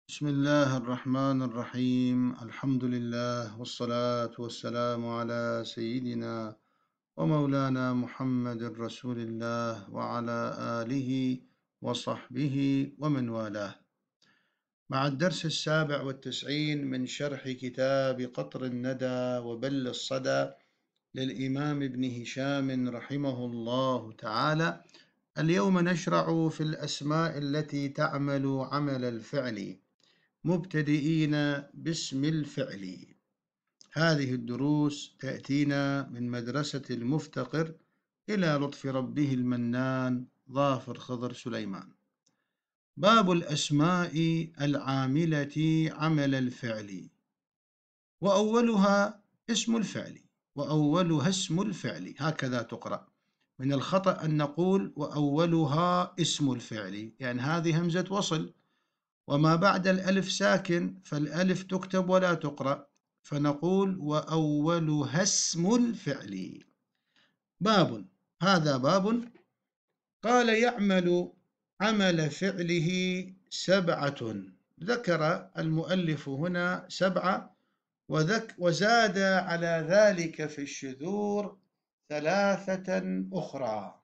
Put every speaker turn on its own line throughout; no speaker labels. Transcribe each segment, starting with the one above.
بسم الله الرحمن الرحيم. الحمد لله والصلاة والسلام على سيدنا ومولانا محمد رسول الله وعلى آله وصحبه ومن والاه. مع الدرس 97 من شرح كتاب قطر الندى وبل الصدى للإمام ابن هشام رحمه الله تعالى. اليوم نشرع في الأسماء التي تعمل عمل الفعل مبتدئين باسم الفعل. هذه الدروس تأتينا من مدرسة المفتقر إلى لطف ربه المنان ظافر خضر سليمان. باب الأسماء العاملة عمل الفعل، وأولها اسم الفعل، وأولها اسم الفعل، هكذا تقرأ. من الخطأ أن نقول وأولها اسم الفعل، يعني هذه همزة وصل وما بعد الألف ساكن، فالألف تكتب ولا تقرأ، فنقول وأولها اسم الفعل. باب، هذا باب. قال يعمل عمل فعله سبعة، ذكر المؤلف هنا سبعة، وزاد على ذلك في الشذور ثلاثة أخرى.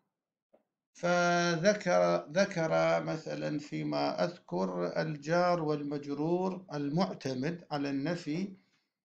فذكر مثلا فيما أذكر الجار والمجرور المعتمد على النفي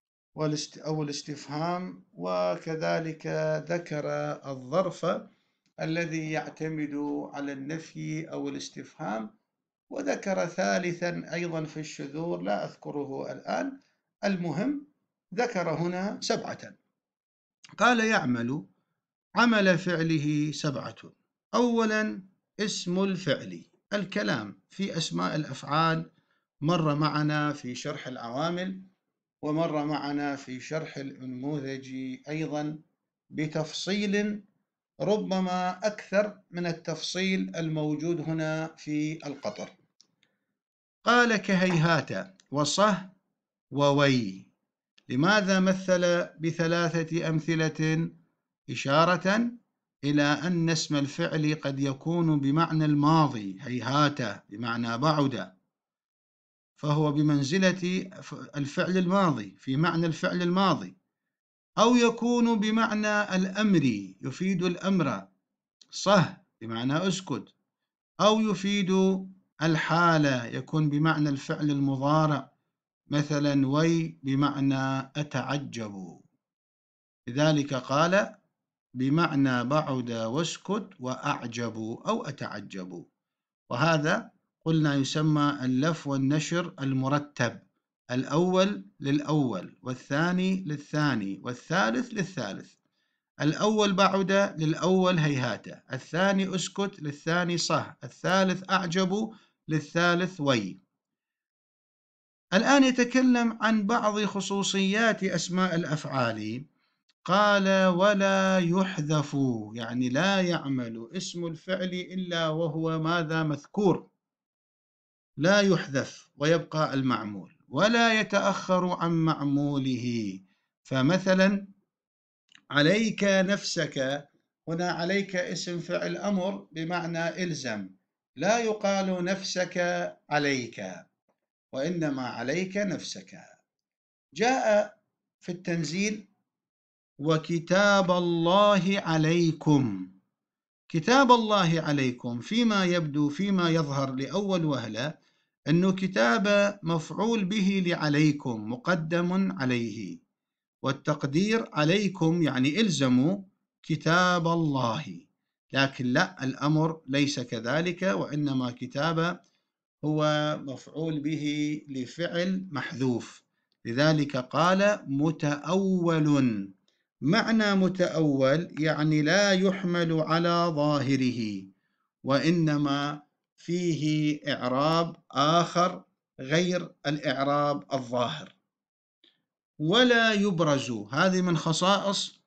أو الاستفهام، وكذلك ذكر الظرف الذي يعتمد على النفي أو الاستفهام، وذكر ثالثا أيضا في الشذور لا أذكره الآن. المهم ذكر هنا سبعة. قال يعمل عمل فعله سبعة. أولا اسم الفعل. الكلام في أسماء الأفعال مر معنا في شرح العوامل، ومر معنا في شرح الأنموذج أيضا بتفصيل ربما أكثر من التفصيل الموجود هنا في القطر. قال كهيهات وصه ووي. لماذا مثل بثلاثة أمثلة؟ إشارة إلى أن اسم الفعل قد يكون بمعنى الماضي، هيهات بمعنى بعد، فهو بمنزلة الفعل الماضي، في معنى الفعل الماضي، أو يكون بمعنى الأمر يفيد الأمر، صه بمعنى اسكت، أو يفيد الحالة يكون بمعنى الفعل المضارع، مثلا وي بمعنى أتعجب. لذلك قال بمعنى بعد واسكت وأعجب أو أتعجب. وهذا قلنا يسمى اللف والنشر المرتب، الأول للأول، والثاني للثاني، والثالث للثالث. الأول بعد للأول هيهات، الثاني أسكت للثاني صه، الثالث أعجب للثالث وي. الآن يتكلم عن بعض خصوصيات أسماء الأفعال. قال ولا يحذف، يعني لا يعمل اسم الفعل إلا وهو ماذا؟ مذكور، لا يحذف ويبقى المعمول، ولا يتأخر عن معموله. فمثلا عليك نفسك، هنا عليك اسم فعل أمر بمعنى إلزم، لا يقال نفسك عليك، وإنما عليك نفسك. جاء في التنزيل وكتاب الله عليكم. كتاب الله عليكم فيما يبدو، فيما يظهر لأول وهلة، أنه كتاب مفعول به لعليكم مقدم عليه، والتقدير عليكم يعني إلزموا كتاب الله. لكن لا، الأمر ليس كذلك، وإنما كتاب هو مفعول به لفعل محذوف. لذلك قال متأول. معنى متأول يعني لا يحمل على ظاهره، وإنما فيه إعراب آخر غير الإعراب الظاهر. ولا يبرز، هذه من خصائص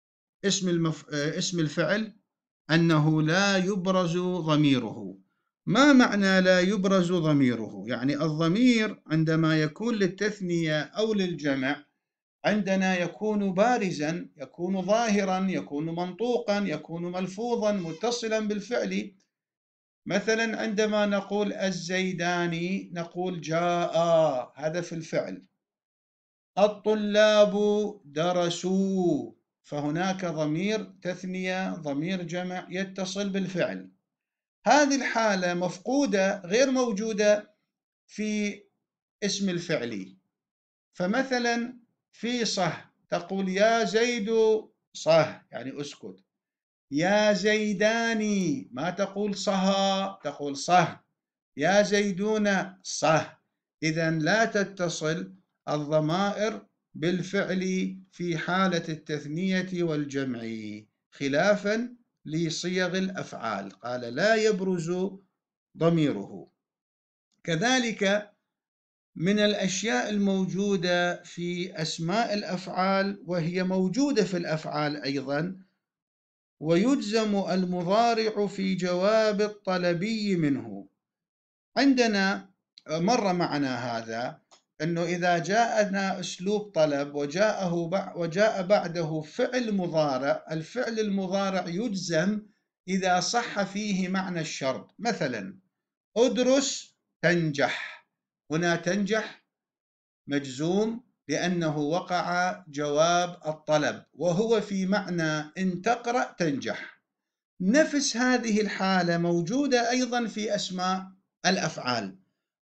اسم الفعل، أنه لا يبرز ضميره. ما معنى لا يبرز ضميره؟ يعني الضمير عندما يكون للتثنية أو للجمع عندنا يكون بارزا، يكون ظاهرا، يكون منطوقا، يكون ملفوظا متصلا بالفعل. مثلا عندما نقول الزيداني نقول جاء، هذا في الفعل. الطلاب درسوا، فهناك ضمير تثنية ضمير جمع يتصل بالفعل. هذه الحالة مفقودة غير موجودة في اسم الفعل. فمثلا في صه تقول يا زيد صه، يعني اسكت. يا زيداني ما تقول صها، تقول صه. يا زيدون صه. إذا لا تتصل الضمائر بالفعل في حالة التثنية والجمع، خلافا لصيغ الأفعال، قال لا يبرز ضميره. كذلك من الأشياء الموجودة في أسماء الأفعال، وهي موجودة في الأفعال أيضا، ويجزم المضارع في جواب الطلبي منه. عندنا مر معنا هذا، أنه إذا جاءنا أسلوب طلب وجاء بعده فعل مضارع، الفعل المضارع يجزم إذا صح فيه معنى الشرط. مثلا ادرس تنجح، هنا تنجح مجزوم لأنه وقع جواب الطلب، وهو في معنى إن تقرأ تنجح. نفس هذه الحالة موجودة أيضا في أسماء الأفعال.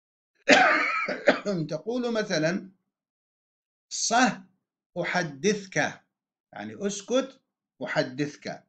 تقول مثلا صه أحدثك، يعني أسكت أحدثك.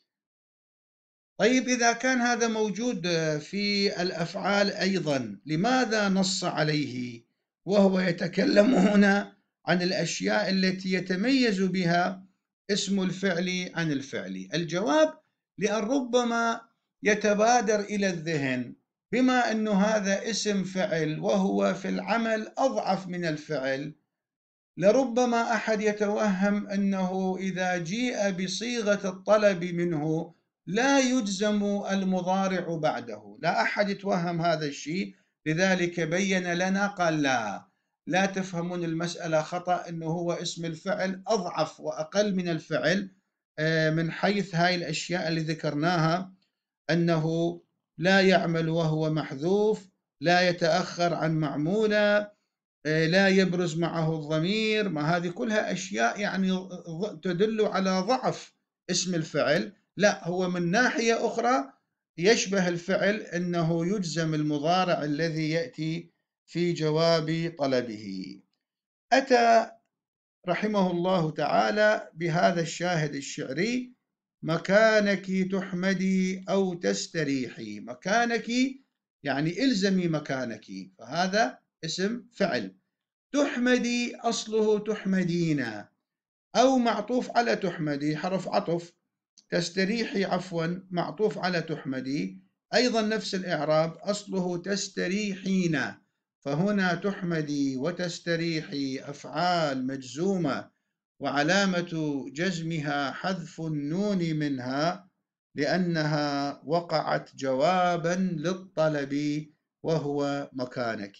طيب إذا كان هذا موجود في الأفعال أيضا، لماذا نص عليه وهو يتكلم هنا عن الأشياء التي يتميز بها اسم الفعل عن الفعل؟ الجواب لأن ربما يتبادر إلى الذهن بما أنه هذا اسم فعل وهو في العمل أضعف من الفعل، لربما أحد يتوهم أنه إذا جيء بصيغة الطلب منه لا يجزم المضارع بعده. لا أحد يتوهم هذا الشيء، لذلك بين لنا قال لا تفهمون المسألة خطأ، أنه هو اسم الفعل أضعف وأقل من الفعل من حيث هاي الأشياء اللي ذكرناها، أنه لا يعمل وهو محذوف، لا يتأخر عن معموله، لا يبرز معه الضمير. ما هذه كلها أشياء يعني تدل على ضعف اسم الفعل. لا، هو من ناحية أخرى يشبه الفعل، أنه يجزم المضارع الذي يأتي في جواب طلبه. أتى رحمه الله تعالى بهذا الشاهد الشعري: مكانك تحمدي أو تستريحي. مكانك يعني إلزمي مكانك، فهذا اسم فعل. تحمدي أصله تحمدين، أو معطوف على تحمدي حرف عطف. تستريحي عفوا معطوف على تحمدي، أيضا نفس الإعراب، أصله تستريحين. فهنا تحمدي وتستريحي أفعال مجزومة، وعلامة جزمها حذف النون منها لأنها وقعت جوابا للطلب وهو مكانك.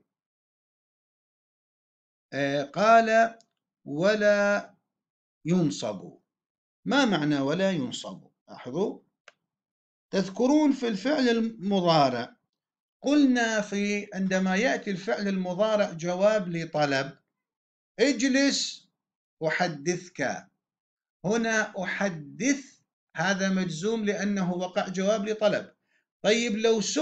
قال ولا ينصب. ما معنى ولا ينصب؟ لاحظوا، تذكرون في الفعل المضارع قلنا عندما يأتي الفعل المضارع جواب لطلب، اجلس أحدثك. هنا أحدث هذا مجزوم لأنه وقع جواب لطلب. طيب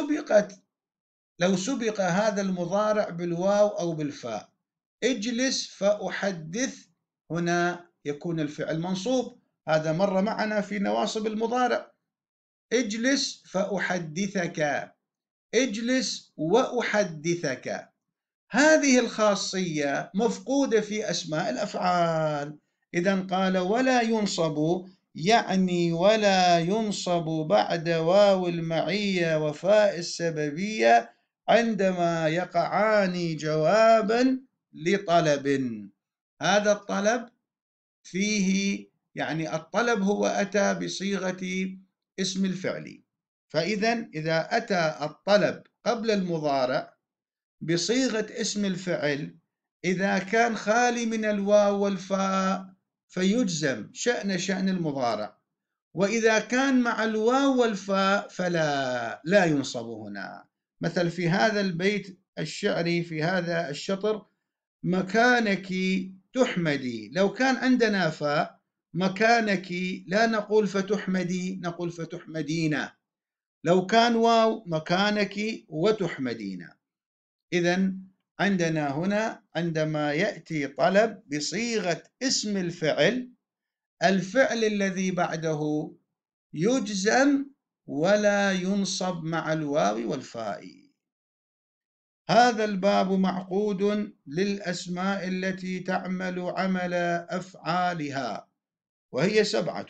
لو سبق هذا المضارع بالواو أو بالفاء، اجلس فأحدث، هنا يكون الفعل منصوب. هذا مر معنا في نواصب المضارع: اجلس فأحدثك، اجلس وأحدثك. هذه الخاصية مفقودة في أسماء الأفعال. إذا قال ولا ينصب، يعني ولا ينصب بعد واو المعية وفاء السببية عندما يقعان جوابا لطلب. هذا الطلب فيه يعني الطلب هو أتى بصيغة اسم الفعل، فإذا إذا أتى الطلب قبل المضارع بصيغة اسم الفعل، إذا كان خالي من الواو والفاء فيجزم شأن المضارع، وإذا كان مع الواو والفاء فلا ينصب هنا. مثل في هذا البيت الشعري في هذا الشطر: مكانك تحمدي. لو كان عندنا فاء مكانك لا نقول فتحمدي، نقول فتحمدين. لو كان واو مكانك وتحمدين. إذن عندنا هنا عندما يأتي طلب بصيغة اسم الفعل، الفعل الذي بعده يجزم ولا ينصب مع الواو والفاء. هذا الباب معقود للأسماء التي تعمل عمل أفعالها، وهي 7: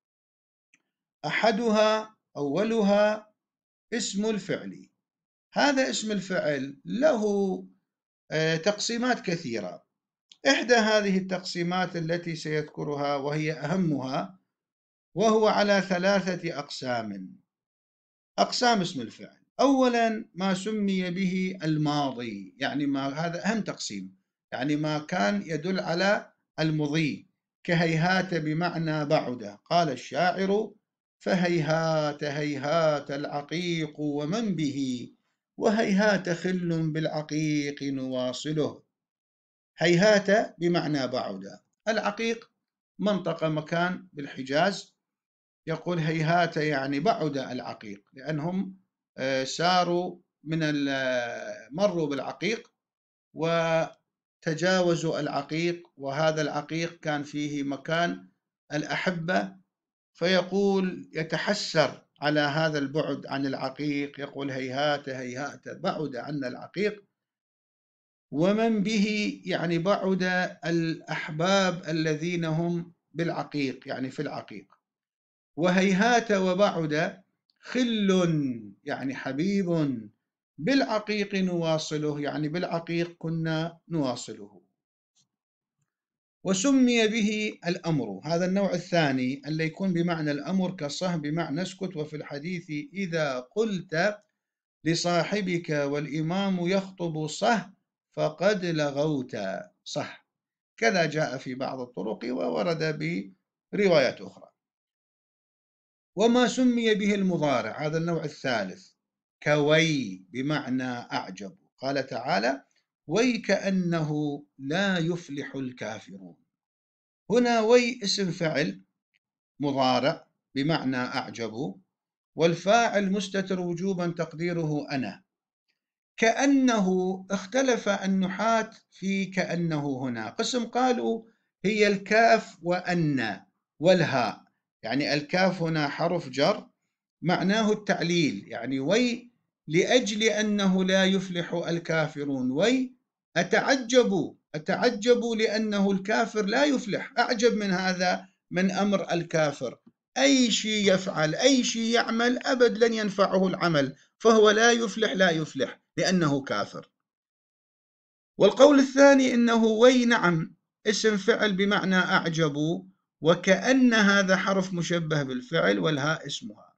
أحدها أولها اسم الفعل. هذا اسم الفعل له تقسيمات كثيرة. إحدى هذه التقسيمات التي سيذكرها وهي أهمها، وهو على 3 أقسام. أقسام اسم الفعل: أولا ما سمي به الماضي، يعني هذا أهم تقسيم، يعني ما كان يدل على المضي، كهيهات بمعنى بعد. قال الشاعر: فهيهات هيهات العقيق ومن به، وهيهات خل بالعقيق نواصله. هيهات بمعنى بعد. العقيق منطقة مكان بالحجاز، يقول هيهات يعني بعد العقيق، لأنهم ساروا مروا بالعقيق وتجاوزوا العقيق، وهذا العقيق كان فيه مكان الأحبة، فيقول يتحسر على هذا البعد عن العقيق، يقول هيهات هيهات بعد عنا العقيق. ومن به يعني بعد الأحباب الذين هم بالعقيق، يعني في العقيق. وهيهات وبعد خل يعني حبيب، بالعقيق نواصله يعني بالعقيق كنا نواصله. وسمي به الأمر، هذا النوع الثاني اللي يكون بمعنى الأمر، كصه بمعنى اسكت. وفي الحديث: إذا قلت لصاحبك والإمام يخطب صه فقد لغوت. صح، كذا جاء في بعض الطرق وورد بروايات أخرى. وما سمي به المضارع، هذا النوع الثالث، كوي بمعنى أعجب. قال تعالى: ويكأنه لا يفلح الكافرون. هنا وي اسم فعل مضارع بمعنى أعجب، والفاعل مستتر وجوبا تقديره أنا. كأنه اختلف النحاة في كأنه هنا قسم، قالوا هي الكاف وأن والهاء، يعني الكاف هنا حرف جر معناه التعليل، يعني وي لأجل أنه لا يفلح الكافرون. وي أتعجب لأنه الكافر لا يفلح، أعجب من هذا، من أمر الكافر. أي شيء يفعل، أي شيء يعمل، أبد لن ينفعه العمل، فهو لا يفلح لأنه كافر. والقول الثاني إنه وي نعم اسم فعل بمعنى أعجب، وكأن هذا حرف مشبه بالفعل والهاء اسمها.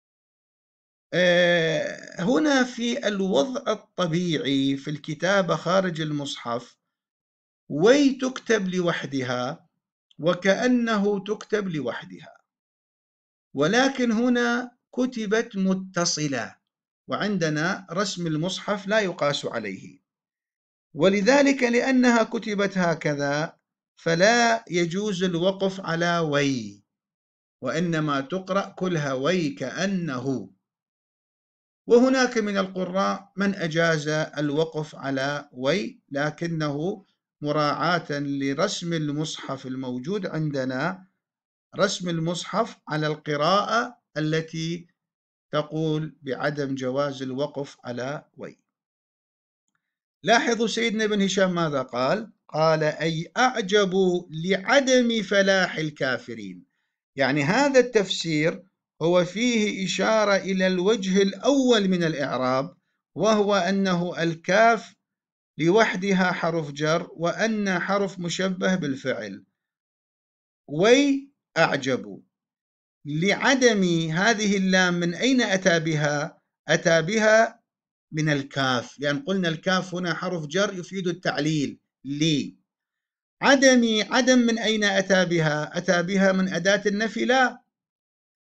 هنا في الوضع الطبيعي في الكتابة خارج المصحف وي تكتب لوحدها وكأنه تكتب لوحدها، ولكن هنا كتبت متصلة، وعندنا رسم المصحف لا يقاس عليه، ولذلك لأنها كتبت هكذا فلا يجوز الوقف على وي، وإنما تقرأ كلها وي كأنه. وهناك من القراء من أجاز الوقف على وي، لكنه مراعاة لرسم المصحف الموجود عندنا، رسم المصحف على القراءة التي تقول بعدم جواز الوقف على وي. لاحظوا سيدنا ابن هشام ماذا قال؟ قال: أي أعجب لعدم فلاح الكافرين. يعني هذا التفسير هو فيه إشارة إلى الوجه الأول من الإعراب، وهو أنه الكاف لوحدها حرف جر، وأن حرف مشبه بالفعل. وي أعجب لعدم هذه اللام، من أين أتى بها؟ أتى بها من الكاف، لأن قلنا الكاف هنا حرف جر يفيد التعليل. لي عدم من أين أتى بها؟ أتى بها من أداة النفي؟ لا،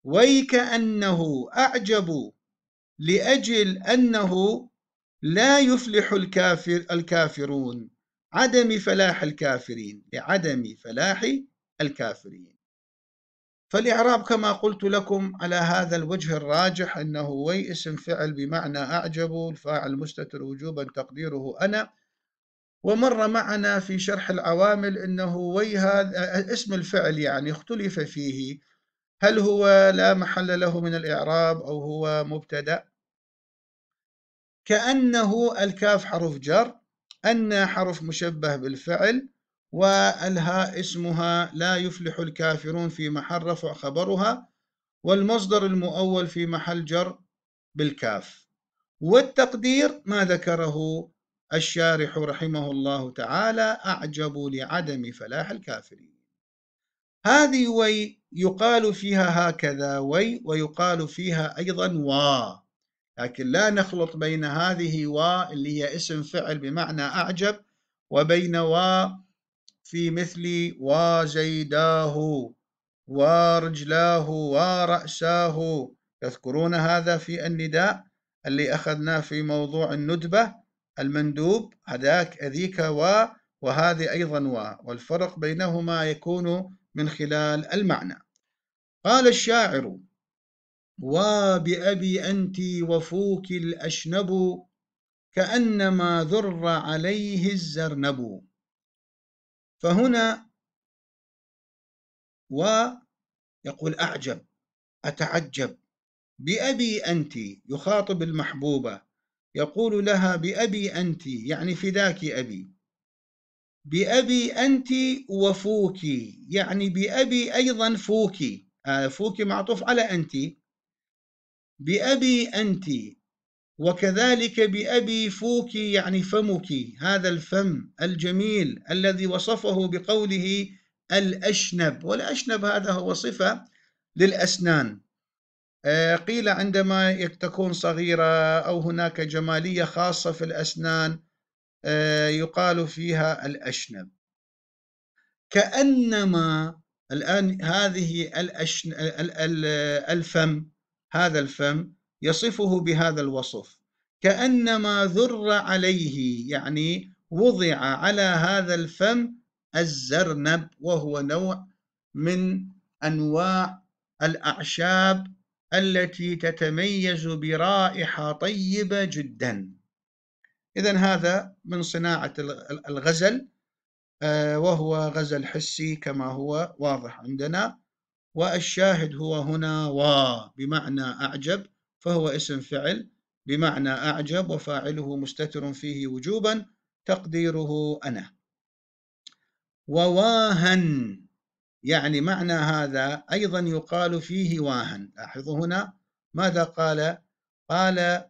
ويكأنه أعجب لأجل أنه لا يفلح الكافرون، عدم فلاح الكافرين، لعدم فلاح الكافرين. فالإعراب كما قلت لكم على هذا الوجه الراجح أنه وي اسم فعل بمعنى أعجب، الفاعل مستتر وجوبا تقديره أنا. ومر معنا في شرح العوامل أنه وي هذا اسم الفعل يعني اختلف فيه، هل هو لا محل له من الإعراب أو هو مبتدأ. كأنه الكاف حرف جر، أن حرف مشبه بالفعل، والهاء اسمها لا يفلح الكافرون في محل رفع خبرها، والمصدر المؤول في محل جر بالكاف. والتقدير ما ذكره الشارح رحمه الله تعالى: أعجب لعدم فلاح الكافرين. هذه وي يقال فيها هكذا وي، ويقال فيها أيضا وا، لكن لا نخلط بين هذه وا اللي هي اسم فعل بمعنى أعجب وبين وا في مثل وزيداه ورجلاه ورأساه. تذكرون هذا في النداء اللي أخذناه في موضوع الندبة المندوب، ذيك وهذه أيضا والفرق بينهما يكون من خلال المعنى. قال الشاعر: وبأبي أنت وفوك الأشنب، كأنما ذر عليه الزرنب. فهنا ويقول أعجب، أتعجب. بأبي أنت يخاطب المحبوبة، يقول لها بأبي أنت يعني فداك أبي. بأبي أنت وفوك يعني بأبي أيضا فوك، فوك معطوف على أنت. بأبي أنت وكذلك بأبي فوك يعني فمك، هذا الفم الجميل الذي وصفه بقوله الأشنب، والأشنب هذا هو صفة للأسنان. قيل عندما تكون صغيرة أو هناك جمالية خاصة في الأسنان يقال فيها الأشنب. كأنما الآن هذه الفم، هذا الفم يصفه بهذا الوصف، كأنما ذر عليه يعني وضع على هذا الفم الزرنب، وهو نوع من أنواع الأعشاب التي تتميز برائحة طيبة جدا. إذن هذا من صناعة الغزل، وهو غزل حسي كما هو واضح عندنا. والشاهد هو هنا بمعنى أعجب، فهو اسم فعل بمعنى أعجب، وفاعله مستتر فيه وجوبا تقديره أنا. وواهن يعني معنى هذا أيضا يقال فيه واهن. لاحظوا هنا ماذا قال؟ قال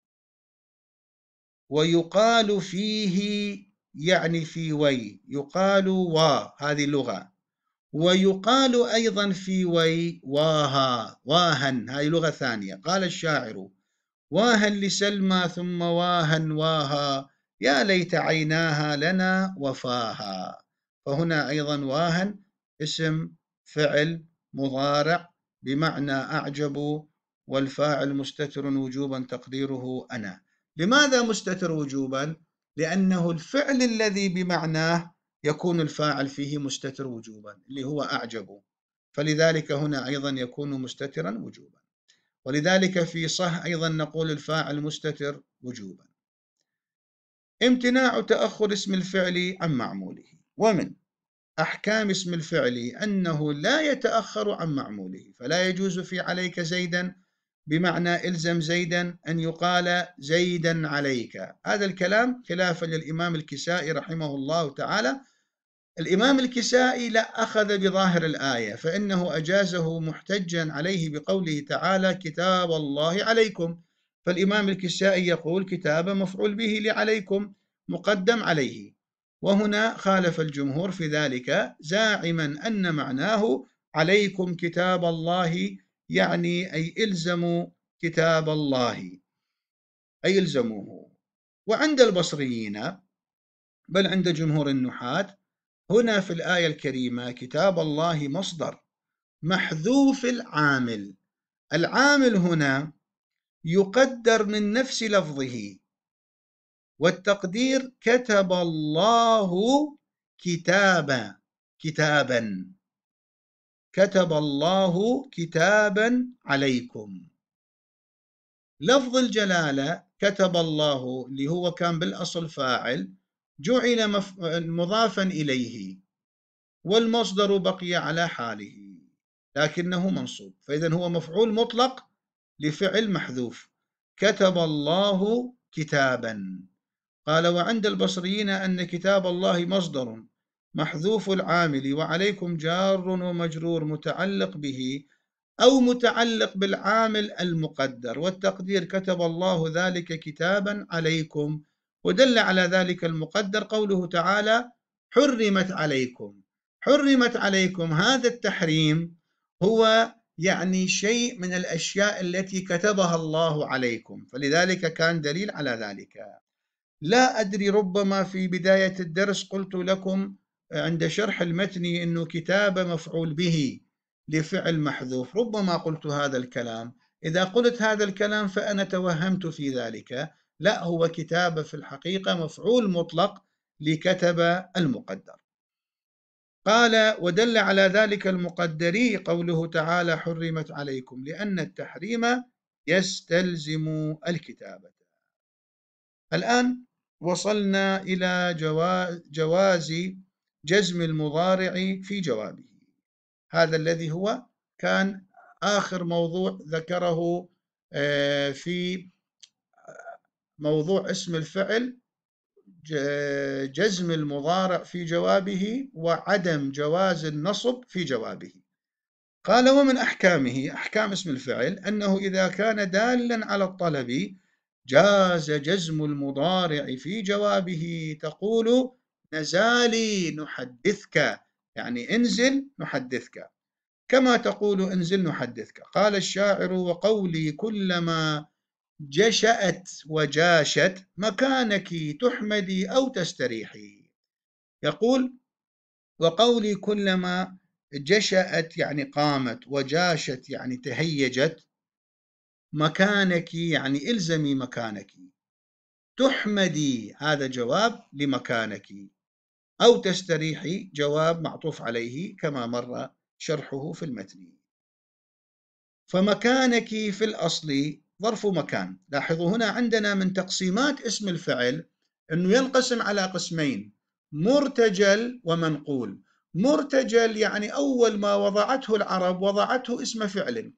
ويقال فيه يعني في وي، يقال هذه لغة، ويقال أيضا في وي واهن، هذه لغة ثانية. قال الشاعر: واهن لسلمى ثم واهن واها، يا ليت عيناها لنا وفاها. فهنا أيضا واهن اسم فعل مضارع بمعنى أعجب، والفاعل مستتر وجوبا تقديره أنا. لماذا مستتر وجوبا؟ لأنه الفعل الذي بمعناه يكون الفاعل فيه مستتر وجوبا اللي هو أعجب، فلذلك هنا أيضا يكون مستترا وجوبا. ولذلك في صح أيضا نقول الفاعل مستتر وجوبا. امتناع تأخر اسم الفعل عن معموله. ومن أحكام اسم الفعل أنه لا يتأخر عن معموله، فلا يجوز في عليك زيدا بمعنى إلزم زيدا أن يقال زيدا عليك. هذا الكلام خلافا للإمام الكسائي رحمه الله تعالى. الإمام الكسائي لا أخذ بظاهر الآية، فإنه أجازه محتجا عليه بقوله تعالى: كتاب الله عليكم. فالإمام الكسائي يقول كتاب مفعول به لعليكم مقدم عليه، وهنا خالف الجمهور في ذلك زاعما أن معناه عليكم كتاب الله، يعني أي إلزموا كتاب الله، أي إلزموه. وعند البصريين بل عند جمهور النحاة هنا في الآية الكريمة كتاب الله مصدر محذوف العامل، العامل هنا يقدر من نفس لفظه، والتقدير كتب الله كتابا، كتب الله كتابا عليكم. لفظ الجلالة كتب الله اللي هو كان بالأصل فاعل جعل مضافا إليه، والمصدر بقي على حاله لكنه منصوب، فإذا هو مفعول مطلق لفعل محذوف. كتب الله كتابا. قال: وعند البصريين أن كتاب الله مصدر محذوف العامل، وعليكم جار ومجرور متعلق به أو متعلق بالعامل المقدر، والتقدير كتب الله ذلك كتابا عليكم. ودل على ذلك المقدر قوله تعالى: حرمت عليكم. حرمت عليكم، هذا التحريم هو يعني شيء من الأشياء التي كتبها الله عليكم، فلذلك كان دليل على ذلك. لا أدري، ربما في بداية الدرس قلت لكم عند شرح المتن أنه كتاب مفعول به لفعل محذوف، ربما قلت هذا الكلام. إذا قلت هذا الكلام فأنا توهمت في ذلك، لا، هو كتاب في الحقيقة مفعول مطلق لكتب المقدر. قال: ودل على ذلك المقدر قوله تعالى: حرمت عليكم، لأن التحريم يستلزم الكتابة. الآن وصلنا إلى جواز جزم المضارع في جوابه، هذا الذي هو كان آخر موضوع ذكره في موضوع اسم الفعل، جزم المضارع في جوابه وعدم جواز النصب في جوابه. قال: ومن أحكامه، أحكام اسم الفعل، أنه إذا كان دالا على الطلب جاز جزم المضارع في جوابه. تقول: نزالي نحدثك، يعني انزل نحدثك، كما تقول انزل نحدثك. قال الشاعر: وقولي كلما جشأت وجاشت مكانك تحمدي أو تستريحي. يقول: وقولي كلما جشأت يعني قامت، وجاشت يعني تهيجت، مكانك يعني إلزمي مكانك، تحمدي هذا جواب لمكانك، أو تستريحي جواب معطوف عليه كما مر شرحه في المتن. فمكانك في الأصل ظرف مكان. لاحظوا هنا عندنا من تقسيمات اسم الفعل أنه ينقسم على قسمين: مرتجل ومنقول. مرتجل يعني أول ما وضعته العرب وضعته اسم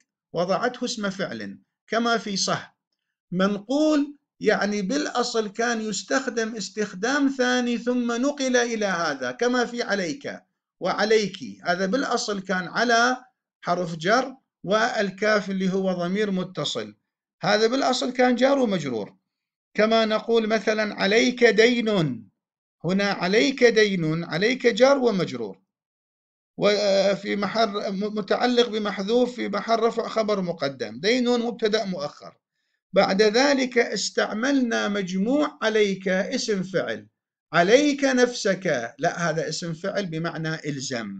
فعل كما في صح. منقول يعني بالأصل كان يستخدم استخدام ثاني ثم نقل إلى هذا، كما في عليك وعليك، هذا بالأصل كان على حرف جر، والكاف اللي هو ضمير متصل، هذا بالأصل كان جار ومجرور. كما نقول مثلا عليك دين، هنا عليك دين، عليك جار ومجرور، وفي محل متعلق بمحذوف في محل رفع خبر مقدم، دين مبتدأ مؤخر. بعد ذلك استعملنا مجموع عليك اسم فعل، عليك نفسك، لا، هذا اسم فعل بمعنى إلزم.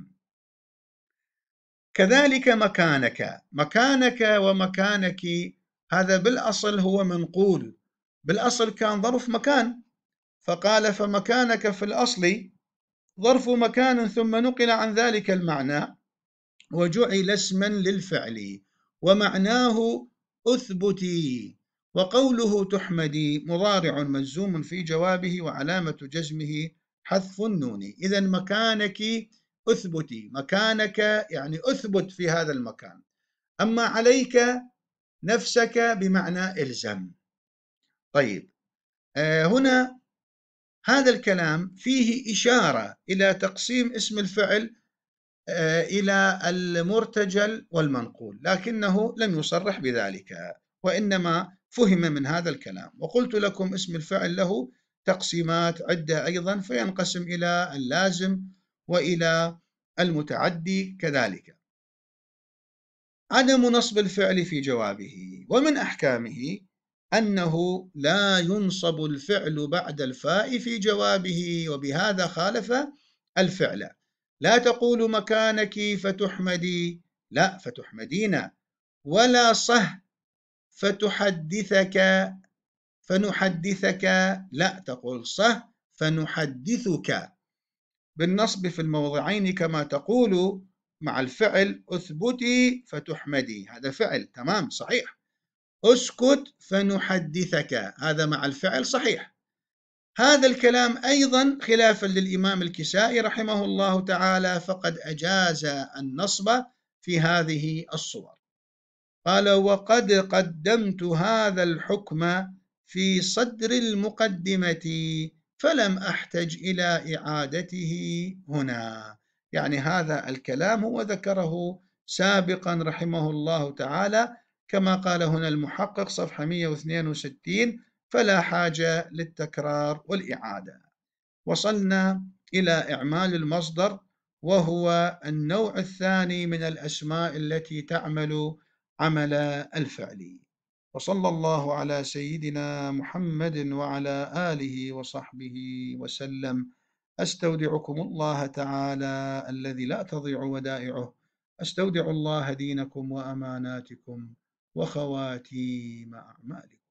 كذلك مكانك ومكانك، هذا بالأصل هو منقول، بالأصل كان ظرف مكان، فقال: فمكانك في الأصل ظرف مكان ثم نقل عن ذلك المعنى وجعل اسما للفعل، ومعناه أثبتي. وقوله تحمدي مضارع مجزوم في جوابه وعلامة جزمه حذف النون. إذا مكانك أثبتي، مكانك يعني أثبت في هذا المكان. أما عليك نفسك بمعنى إلزم. طيب، هنا هذا الكلام فيه إشارة إلى تقسيم اسم الفعل إلى المرتجل والمنقول، لكنه لم يصرح بذلك، وإنما فهم من هذا الكلام. وقلت لكم اسم الفعل له تقسيمات عدة أيضا، فينقسم إلى اللازم وإلى المتعدي كذلك. عدم نصب الفعل في جوابه. ومن أحكامه أنه لا ينصب الفعل بعد الفاء في جوابه، وبهذا خالف الفعل. لا تقول مكانك فتحمدي، لا، فتحمدين. ولا صه فتحدثك فنحدثك، لا، تقول صه فنحدثك بالنصب في الموضعين كما تقول مع الفعل اثبتي فتحمدي، هذا فعل تمام صحيح. اسكت فنحدثك، هذا مع الفعل صحيح. هذا الكلام أيضا خلافا للإمام الكسائي رحمه الله تعالى، فقد أجاز النصب في هذه الصور. قال: وقد قدمت هذا الحكم في صدر المقدمة فلم أحتج إلى إعادته هنا. يعني هذا الكلام هو ذكره سابقا رحمه الله تعالى، كما قال هنا المحقق صفحة 162: فلا حاجة للتكرار والإعادة. وصلنا إلى إعمال المصدر، وهو النوع الثاني من الأسماء التي تعمل عمل الفعل. وصلى الله على سيدنا محمد وعلى آله وصحبه وسلم. أستودعكم الله تعالى الذي لا تضيع ودائعه. أستودع الله دينكم وأماناتكم وخواتيم أعمالكم.